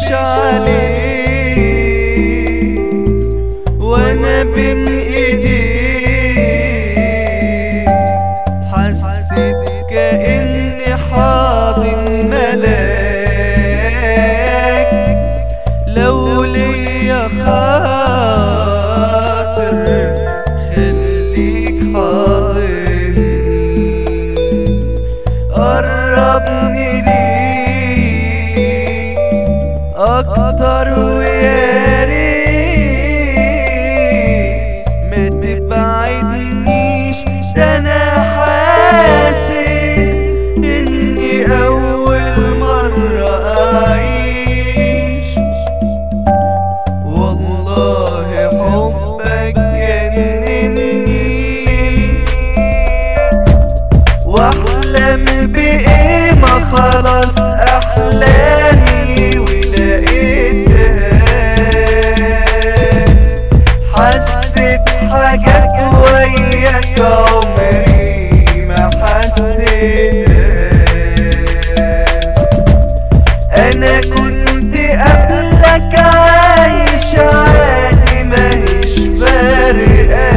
مخبيش عليه وانا بين ايديه، حسيت كأني حاضن ملاك. لو ليا خاطر خليك حاضني، قربني ليك اكتر ويا ريت ما تبعدنيش. ده انا حاسس اني اول مرة اعيش، والله حبك جنني. واحلم بايه ما خلاص احلامي ولقيتها، حسيت حاجات وياك عمري ما حسيتها. انا كنت قبلك عايش عادي ماهيش فارقة،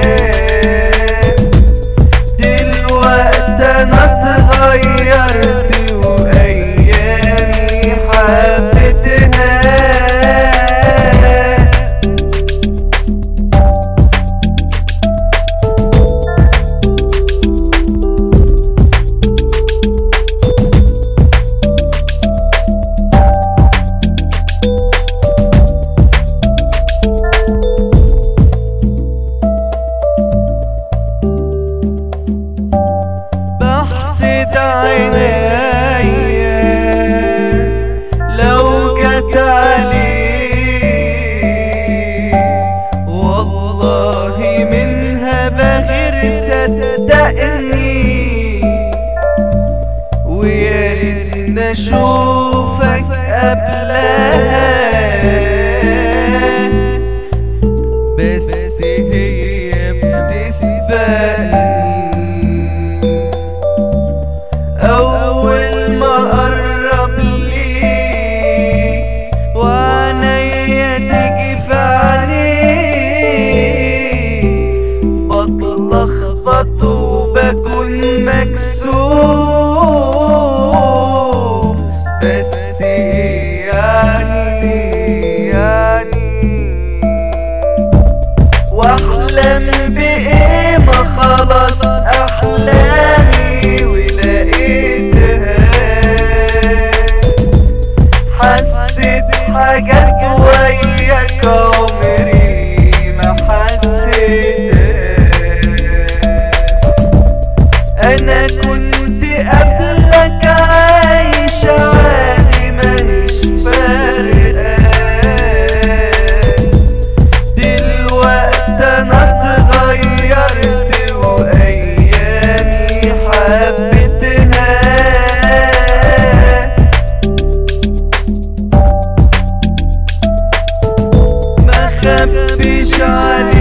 دلوقتي انا اتغيرت وايامي حبيتها. بحسد عينيا لو جت عليك، والله منها بغير صدقني. ويا ريتني اشوفك قبلها، بس هي بتسبقني. أول ما قرب ليك وعينيا تيجي في عينيك، بتلخبط وبكون مكسوف. بس يعني واحلم بايه ما خلاص احلامي ولقيتها، حسيت حاجات وياك عمري ما حسيتها. انا كنت قبلك عايش عادي ماهيش فارقة، دلوقتي انا اتغيرت وايامي حبيتها. مخبيش عليك